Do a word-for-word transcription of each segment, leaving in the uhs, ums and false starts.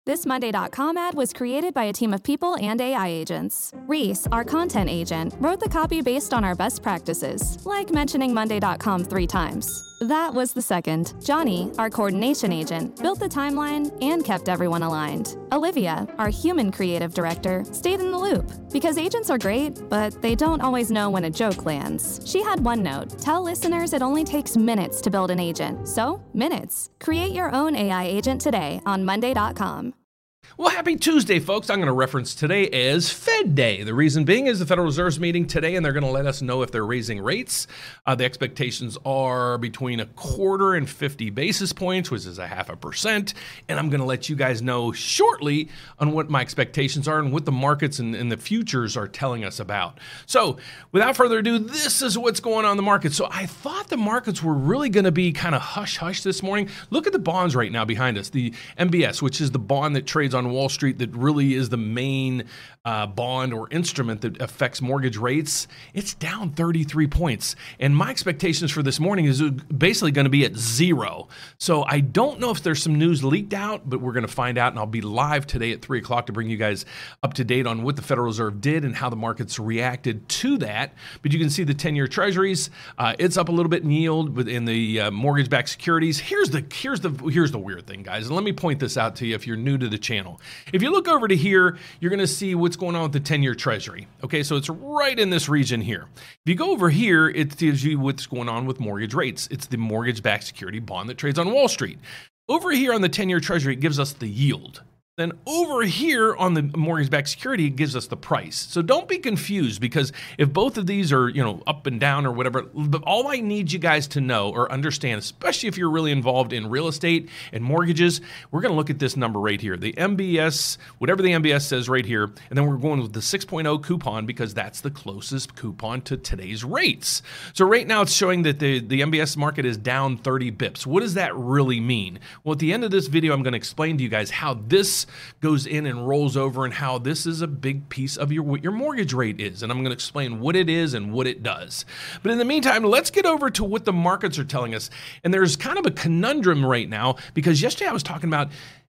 This Monday dot com ad was created by a team of people and A I agents. Reese, our content agent, wrote the copy based on our best practices, like mentioning Monday dot com three times. That was the second. Johnny, our coordination agent, built the timeline and kept everyone aligned. Olivia, our human creative director, stayed in the loop. Because agents are great, but they don't always know when a joke lands. She had one note: tell listeners it only takes minutes to build an agent. So, minutes. Create your own A I agent today on Monday dot com. Well, happy Tuesday, folks. I'm going to reference today as Fed Day. The reason being is the Federal Reserve's meeting today, and they're going to let us know if they're raising rates. Uh, the expectations are between a quarter and fifty basis points, which is a half a percent. And I'm going to let you guys know shortly on what my expectations are and what the markets and, and the futures are telling us about. So without further ado, this is what's going on in the market. So I thought the markets were really going to be kind of hush-hush this morning. Look at the bonds right now behind us. The M B S, which is the bond that trades on Wall Street, that really is the main uh, bond or instrument that affects mortgage rates, it's down thirty-three points. And my expectations for this morning is basically going to be at zero. So I don't know if there's some news leaked out, but we're going to find out. And I'll be live today at three o'clock to bring you guys up to date on what the Federal Reserve did and how the markets reacted to that. But you can see the ten-year treasuries, uh, it's up a little bit in yield within the uh, mortgage-backed securities. Here's the here's the here's the weird thing, guys. And let me point this out to you if you're new to the channel. If you look over to here, you're going to see what's going on with the ten-year treasury. Okay, so it's right in this region here. If you go over here, it tells you what's going on with mortgage rates. It's the mortgage-backed security bond that trades on Wall Street. Over here on the ten-year treasury, it gives us the yield. Then over here on the mortgage-backed security, it gives us the price. So don't be confused, because if both of these are, you know, up and down or whatever, but all I need you guys to know or understand, especially if you're really involved in real estate and mortgages, we're going to look at this number right here, the M B S, whatever the M B S says right here, and then we're going with the six point oh coupon because that's the closest coupon to today's rates. So right now it's showing that the, the M B S market is down thirty bips. What does that really mean? Well, at the end of this video, I'm going to explain to you guys how this goes in and rolls over and how this is a big piece of your what your mortgage rate is. And I'm going to explain what it is and what it does. But in the meantime, let's get over to what the markets are telling us. And there's kind of a conundrum right now, because yesterday I was talking about,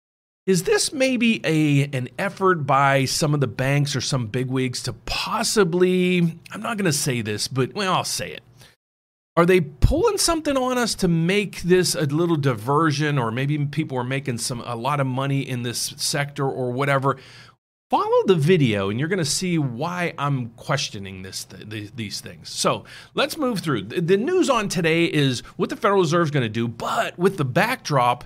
is this maybe a an effort by some of the banks or some bigwigs to possibly, I'm not going to say this, but well, I'll say it. Are they pulling something on us to make this a little diversion, or maybe people are making some a lot of money in this sector or whatever? Follow the video and you're going to see why I'm questioning this th- these things. So let's move through. The, the news on today is what the Federal Reserve is going to do, but with the backdrop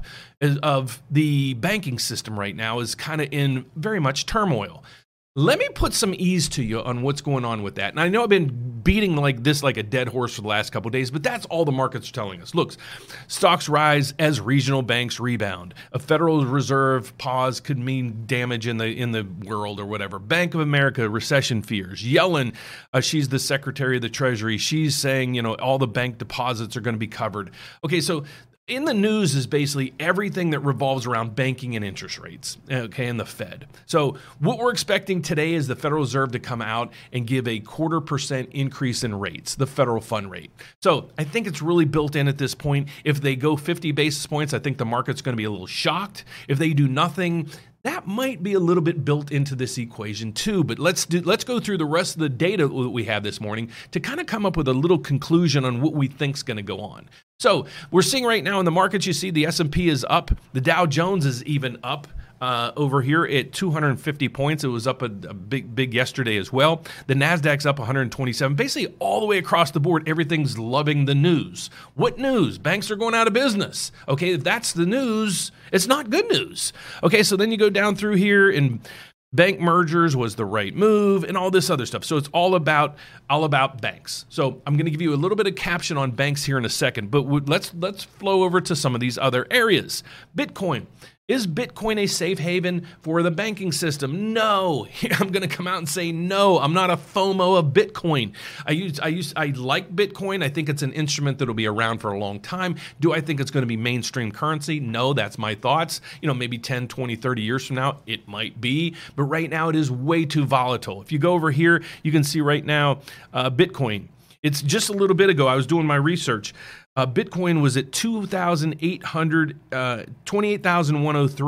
of the banking system right now is kind of in very much turmoil. Let me put some ease to you on what's going on with that. And I know I've been beating like this like a dead horse for the last couple of days, but that's all the market's telling us. Look, stocks rise as regional banks rebound. A Federal Reserve pause could mean damage in the in the world or whatever. Bank of America, recession fears. Yellen, uh, she's the Secretary of the Treasury. She's saying, you know, all the bank deposits are going to be covered. Okay, so in the news is basically everything that revolves around banking and interest rates, okay, and the Fed. So what we're expecting today is the Federal Reserve to come out and give a quarter percent increase in rates, the federal fund rate. So I think it's really built in at this point. If they go fifty basis points, I think the market's going to be a little shocked. If they do nothing, that might be a little bit built into this equation too, but let's do, let's go through the rest of the data that we have this morning to kind of come up with a little conclusion on what we think is going to go on. So we're seeing right now in the markets, you see the S and P is up, the Dow Jones is even up. Uh, over here at two hundred fifty points. It was up a, a big, big yesterday as well. The NASDAQ's up one hundred twenty-seven. Basically, all the way across the board, everything's loving the news. What news? Banks are going out of business. Okay, if that's the news, it's not good news. Okay, so then you go down through here and bank mergers was the right move and all this other stuff. So it's all about all about banks. So I'm going to give you a little bit of caption on banks here in a second, but let's let's flow over to some of these other areas. Bitcoin. Is Bitcoin a safe haven for the banking system? No. I'm going to come out and say no. I'm not a FOMO of Bitcoin. I use, I use, I like Bitcoin. I think it's an instrument that will be around for a long time. Do I think it's going to be mainstream currency? No, that's my thoughts. You know, maybe ten, twenty, thirty years from now, it might be. But right now, it is way too volatile. If you go over here, you can see right now, uh, Bitcoin. It's just a little bit ago, I was doing my research. Uh, Bitcoin was at two thousand eight hundred, uh, twenty-eight thousand one hundred three.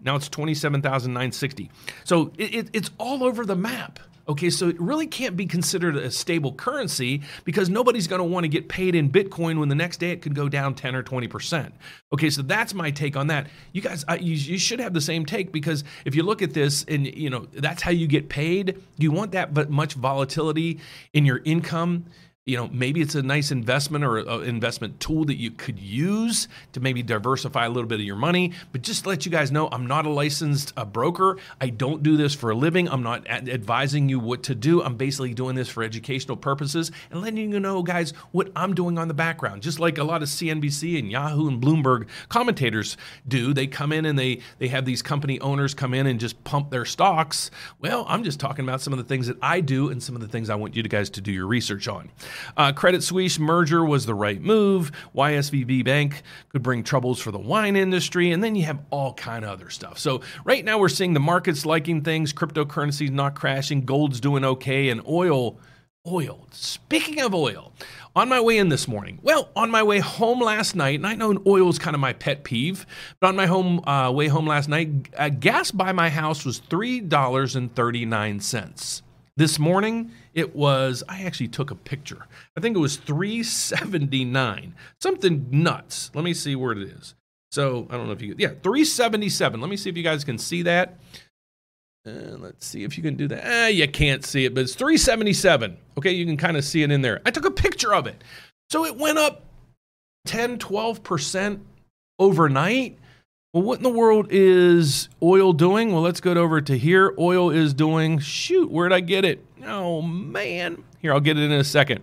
Now it's twenty-seven thousand nine hundred sixty. So it, it, it's all over the map. Okay, so it really can't be considered a stable currency because nobody's going to want to get paid in Bitcoin when the next day it could go down ten or twenty percent. Okay, so that's my take on that. You guys, I, you, you should have the same take because if you look at this and, you know, that's how you get paid. You want that but much volatility in your income. You know, maybe it's a nice investment or an investment tool that you could use to maybe diversify a little bit of your money. But just to let you guys know, I'm not a licensed uh, broker. I don't do this for a living. I'm not ad- advising you what to do. I'm basically doing this for educational purposes and letting you know, guys, what I'm doing on the background. Just like a lot of C N B C and Yahoo and Bloomberg commentators do. They come in and they, they have these company owners come in and just pump their stocks. Well, I'm just talking about some of the things that I do and some of the things I want you guys to do your research on. Uh, Credit Suisse merger was the right move. Y S V B Bank could bring troubles for the wine industry. And then you have all kind of other stuff. So right now we're seeing the markets liking things, cryptocurrencies not crashing, gold's doing okay, and oil, oil. Speaking of oil, on my way in this morning, well, on my way home last night, and I know oil is kind of my pet peeve, but on my home uh, way home last night, uh, gas by my house was three dollars and thirty-nine cents. This morning, it was, I actually took a picture. I think it was three seventy-nine, something nuts. Let me see where it is. So I don't know if you, yeah, three seventy-seven. Let me see if you guys can see that. Uh, let's see if you can do that. Ah, you can't see it, but it's three seventy-seven. Okay, you can kind of see it in there. I took a picture of it. So it went up ten, twelve percent overnight. Well, what in the world is oil doing? Well, let's go over to here. Oil is doing, shoot, where'd I get it? Oh, man. Here, I'll get it in a second.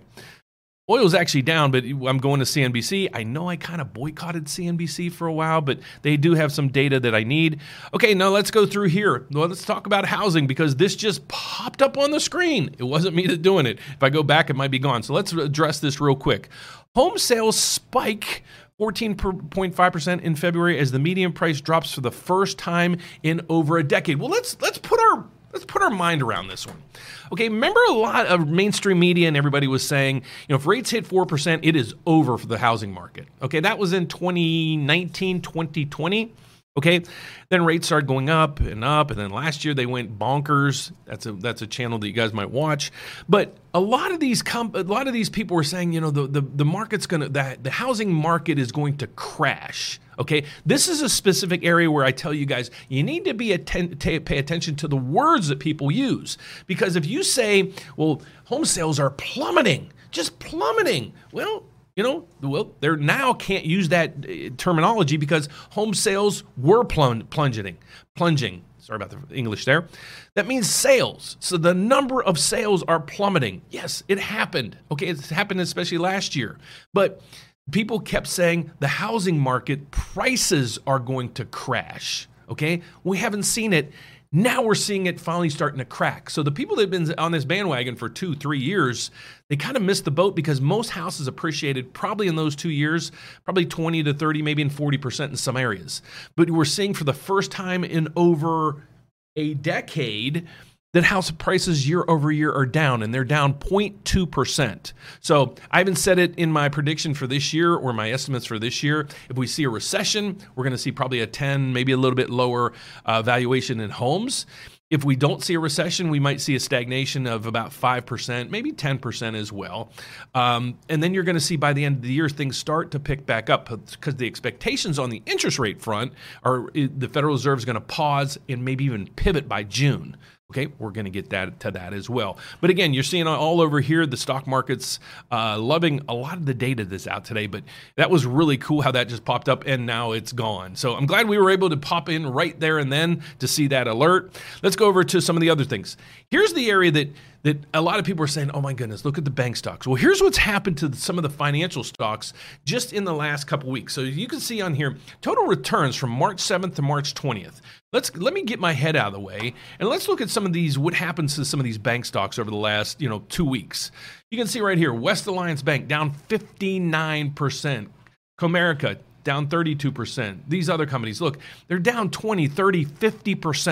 Oil is actually down, but I'm going to C N B C. I know I kind of boycotted C N B C for a while, but they do have some data that I need. Okay, now let's go through here. Well, let's talk about housing because this just popped up on the screen. It wasn't me that's doing it. If I go back, it might be gone. So let's address this real quick. Home sales spike fourteen point five percent in February as the median price drops for the first time in over a decade. Well, let's let's put our let's put our mind around this one. Okay, remember a lot of mainstream media and everybody was saying, you know, if rates hit four percent, it is over for the housing market. Okay, that was in twenty nineteen, twenty twenty. Okay, then rates started going up and up, and then last year they went bonkers. That's a that's a channel that you guys might watch. But a lot of these comp- a lot of these people were saying, you know, the the, the market's gonna the, the housing market is going to crash. Okay, this is a specific area where I tell you guys you need to be atten- t- pay attention to the words that people use, because if you say, well, home sales are plummeting, just plummeting, well. You know, well, they now can't use that uh, terminology because home sales were plung- plunging, plunging. Sorry about the English there. That means sales. So the number of sales are plummeting. Yes, it happened. Okay, it's happened especially last year. But people kept saying the housing market prices are going to crash. Okay, we haven't seen it. Now we're seeing it finally starting to crack. So the people that have been on this bandwagon for two, three years, they kind of missed the boat because most houses appreciated probably in those two years, probably twenty to thirty, maybe in forty percent in some areas. But we're seeing for the first time in over a decade that house prices year over year are down, and they're down zero point two percent. So I haven't said it in my prediction for this year or my estimates for this year. If we see a recession, we're going to see probably a ten, maybe a little bit lower uh, valuation in homes. If we don't see a recession, we might see a stagnation of about five percent, maybe ten percent as well. Um, and then you're going to see by the end of the year, things start to pick back up because the expectations on the interest rate front are the Federal Reserve is going to pause and maybe even pivot by June. Okay, we're going to get that to that as well. But again, you're seeing all over here the stock market's uh, loving a lot of the data that's out today. But that was really cool how that just popped up and now it's gone. So I'm glad we were able to pop in right there and then to see that alert. Let's go over to some of the other things. Here's the area that that a lot of people are saying, oh my goodness, look at the bank stocks. Well, here's what's happened to some of the financial stocks just in the last couple weeks. So you can see on here, total returns from March seventh to March twentieth. Let's let me get my head out of the way and let's look at some of these, what happens to some of these bank stocks over the last, you know, two weeks. You can see right here, West Alliance Bank down fifty-nine percent. Comerica down thirty-two percent. These other companies, look, they're down twenty, thirty, fifty percent.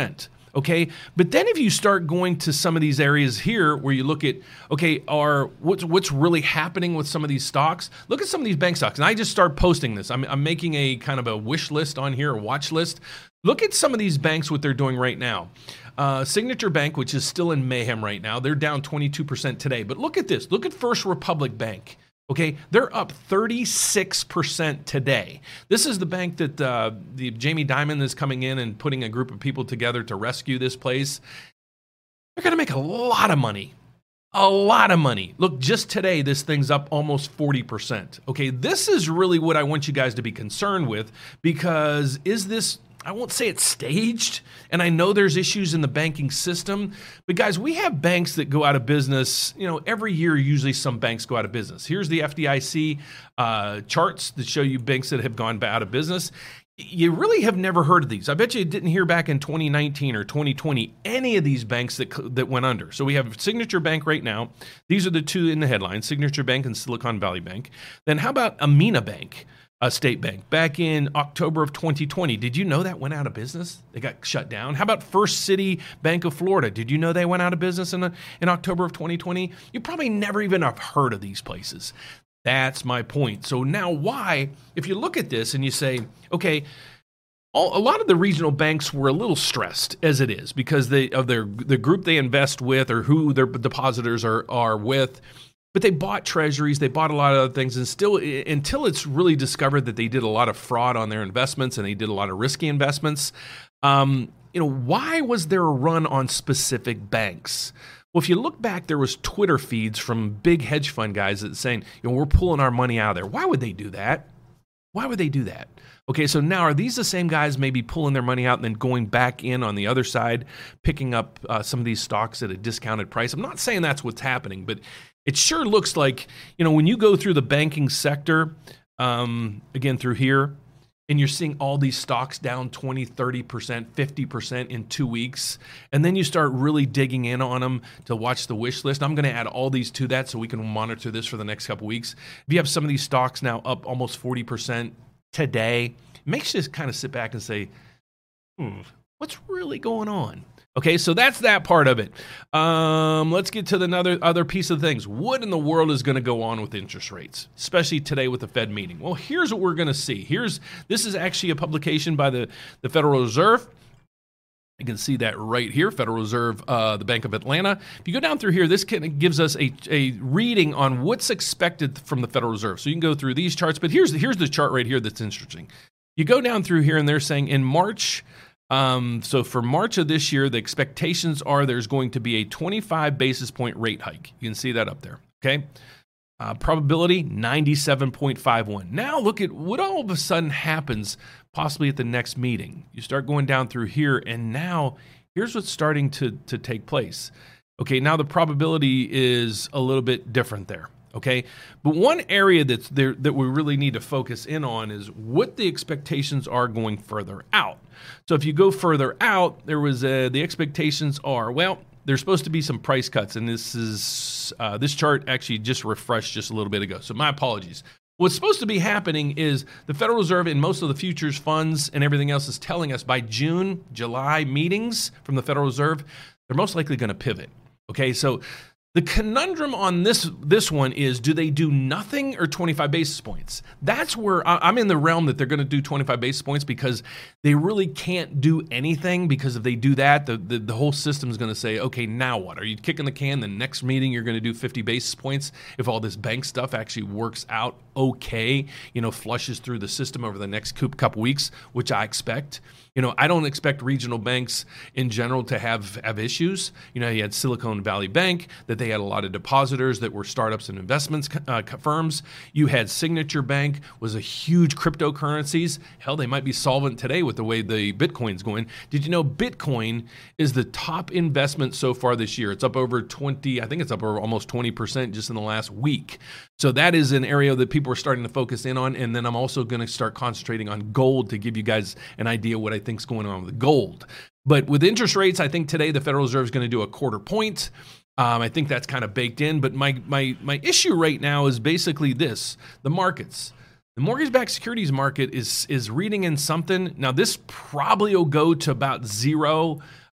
Okay, but then if you start going to some of these areas here where you look at, okay, are what's what's really happening with some of these stocks? Look at some of these bank stocks, and I just start posting this. I'm I'm making a kind of a wish list on here, a watch list. Look at some of these banks, what they're doing right now. Uh, Signature Bank, which is still in mayhem right now, they're down twenty-two percent today. But look at this. Look at First Republic Bank. Okay, they're up thirty-six percent today. This is the bank that uh, the Jamie Dimon is coming in and putting a group of people together to rescue this place. They're going to make a lot of money. A lot of money. Look, just today, this thing's up almost forty percent. Okay, this is really what I want you guys to be concerned with, because is this, I won't say it's staged, and I know there's issues in the banking system, but guys, we have banks that go out of business. You know, every year, usually some banks go out of business. Here's the F D I C uh, charts that show you banks that have gone out of business. You really have never heard of these. I bet you didn't hear back in twenty nineteen or twenty twenty any of these banks that that went under. So we have Signature Bank right now. These are the two in the headline, Signature Bank and Silicon Valley Bank. Then how about Amina Bank? A state bank back in October of twenty twenty. Did you know that went out of business? They got shut down. How about First City Bank of Florida? Did you know they went out of business in, a, in October of twenty twenty? You probably never even have heard of these places. That's my point. So now why, if you look at this and you say, okay, all, a lot of the regional banks were a little stressed as it is because they of their the group they invest with or who their depositors are are with. But they bought treasuries, they bought a lot of other things, and still, until it's really discovered that they did a lot of fraud on their investments and they did a lot of risky investments, um, you know, why was there a run on specific banks? Well, if you look back, there was Twitter feeds from big hedge fund guys that saying, you know, we're pulling our money out of there. Why would they do that? Why would they do that? Okay, so now are these the same guys maybe pulling their money out and then going back in on the other side, picking up uh, some of these stocks at a discounted price? I'm not saying that's what's happening, but it sure looks like, you know, when you go through the banking sector, um, again, through here, and you're seeing all these stocks down twenty, thirty percent, fifty percent in two weeks, and then you start really digging in on them to watch the wish list. I'm going to add all these to that so we can monitor this for the next couple weeks. If you have some of these stocks now up almost forty percent today, it makes you just kind of sit back and say, hmm, what's really going on? Okay, so that's that part of it. Um, let's get to the another other piece of things. What in the world is going to go on with interest rates, especially today with the Fed meeting? Well, here's what we're going to see. Here's this is actually a publication by the, the Federal Reserve. You can see that right here, Federal Reserve, uh, the Bank of Atlanta. If you go down through here, this kind of gives us a, a reading on what's expected from the Federal Reserve. So you can go through these charts, but here's, here's the chart right here that's interesting. You go down through here, and they're saying in March, Um, so for March of this year, the expectations are there's going to be a twenty-five basis point rate hike. You can see that up there, okay? Uh, probability, ninety-seven point five one. Now look at what all of a sudden happens possibly at the next meeting. You start going down through here, and now here's what's starting to, to take place. Okay, now the probability is a little bit different there. Okay, but one area that's there that we really need to focus in on is what the expectations are going further out. So if you go further out, there was a, the expectations are, well, there's supposed to be some price cuts, and this is uh, this chart actually just refreshed just a little bit ago. So my apologies. What's supposed to be happening is the Federal Reserve and most of the futures funds and everything else is telling us by June, July meetings from the Federal Reserve, they're most likely going to pivot. Okay, so the conundrum on this this one is, do they do nothing or twenty-five basis points? That's where I'm in the realm that they're going to do twenty-five basis points because they really can't do anything, because if they do that, the, the, the whole system is going to say, okay, now what? Are you kicking the can? The next meeting you're going to do fifty basis points if all this bank stuff actually works out okay, you know, flushes through the system over the next couple weeks, which I expect. You know, I don't expect regional banks in general to have, have issues. You know, you had Silicon Valley Bank, that they had a lot of depositors that were startups and investments uh, firms. You had Signature Bank, was a huge cryptocurrencies. Hell, they might be solvent today with the way the Bitcoin's going. Did you know Bitcoin is the top investment so far this year? It's up over twenty, I think it's up over almost twenty percent just in the last week. So that is an area that people are starting to focus in on. And then I'm also going to start concentrating on gold to give you guys an idea what I think is going on with gold. But with interest rates, I think today the Federal Reserve is going to do a quarter point. Um, I think that's kind of baked in. But my my my issue right now is basically this: the markets. The mortgage-backed securities market is is reading in something. Now, this probably will go to about zero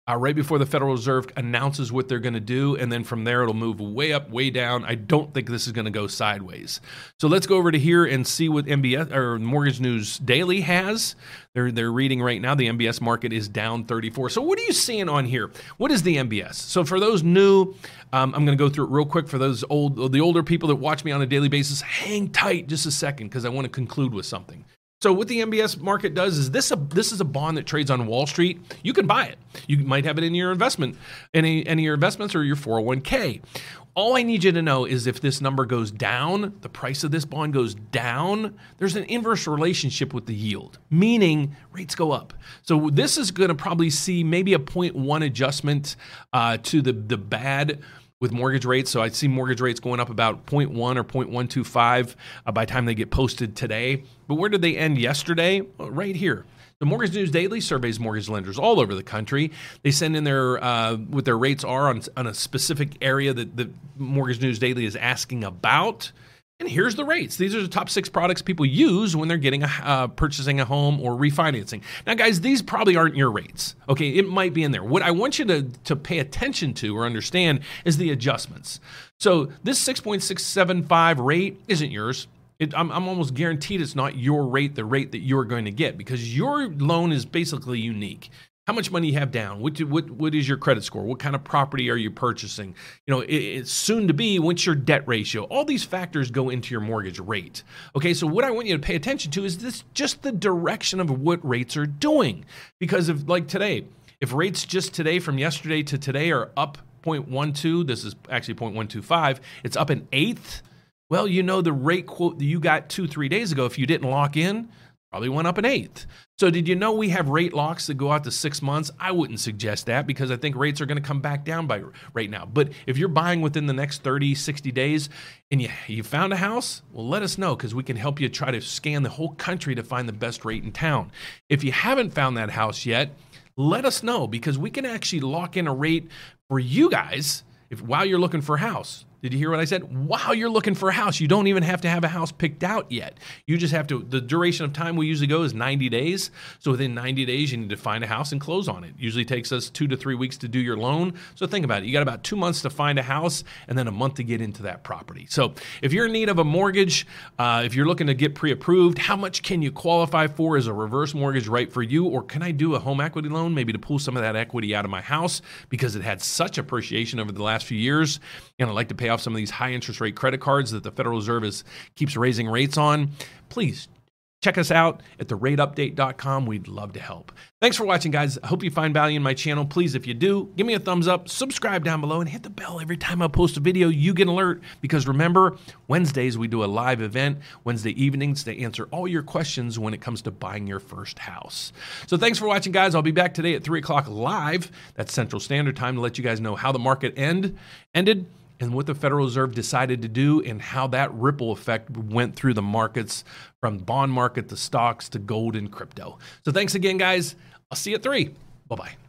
uh, right before the Federal Reserve announces what they're going to do. And then from there, it'll move way up, way down. I don't think this is going to go sideways. So let's go over to here and see what M B S or Mortgage News Daily has. They're, they're reading right now the M B S market is down thirty-four. So what are you seeing on here? What is the M B S? So for those new, um, I'm going to go through it real quick. For those old, the older people that watch me on a daily basis, hang tight just a second because I want to conclude with something. So what the M B S market does is this a this is a bond that trades on Wall Street. You can buy it. You might have it in your investment, any any of your investments or your four oh one k. All I need you to know is if this number goes down, the price of this bond goes down, there's an inverse relationship with the yield, meaning rates go up. So this is going to probably see maybe a zero point one adjustment uh, to the, the bad with mortgage rates. So I see mortgage rates going up about zero point one or zero point one two five uh, by the time they get posted today. But where did they end yesterday? Well, right here. The Mortgage News Daily surveys mortgage lenders all over the country. They send in their uh, what their rates are on, on a specific area that the Mortgage News Daily is asking about. And here's the rates. These are the top six products people use when they're getting a, uh, purchasing a home or refinancing. Now, guys, these probably aren't your rates. Okay, it might be in there. What I want you to, to pay attention to or understand is the adjustments. So this six point six seven five rate isn't yours. It, I'm, I'm almost guaranteed it's not your rate, the rate that you're going to get, because your loan is basically unique. How much money you have down? What, what, what is your credit score? What kind of property are you purchasing? You know, it, it's soon to be, what's your debt ratio? All these factors go into your mortgage rate. Okay, so what I want you to pay attention to is this just the direction of what rates are doing. Because if, like today, if rates just today from yesterday to today are up zero point one two, this is actually zero point one two five, it's up an eighth. Well, you know the rate quote that you got two, three days ago, if you didn't lock in, probably went up an eighth. So did you know we have rate locks that go out to six months? I wouldn't suggest that because I think rates are going to come back down by right now. But if you're buying within the next thirty, sixty days and you, you found a house, well, let us know because we can help you try to scan the whole country to find the best rate in town. If you haven't found that house yet, let us know because we can actually lock in a rate for you guys if while you're looking for a house. Did you hear what I said? While you're looking for a house, you don't even have to have a house picked out yet. You just have to, the duration of time we usually go is ninety days. So within ninety days, you need to find a house and close on it. Usually takes us two to three weeks to do your loan. So think about it. You got about two months to find a house and then a month to get into that property. So if you're in need of a mortgage, uh, if you're looking to get pre-approved, how much can you qualify for? Is a reverse mortgage right for you? Or can I do a home equity loan, maybe to pull some of that equity out of my house because it had such appreciation over the last few years and I'd like to pay off some of these high interest rate credit cards that the Federal Reserve is, keeps raising rates on? Please check us out at the rate update dot com. We'd love to help. Thanks for watching, guys. I hope you find value in my channel. Please, if you do, give me a thumbs up, subscribe down below, and hit the bell every time I post a video. You get an alert because remember, Wednesdays we do a live event, Wednesday evenings to answer all your questions when it comes to buying your first house. So thanks for watching, guys. I'll be back today at three o'clock live. That's Central Standard Time to let you guys know how the market end ended and what the Federal Reserve decided to do and how that ripple effect went through the markets from bond market to stocks to gold and crypto. So thanks again, guys. I'll see you at three. Bye-bye.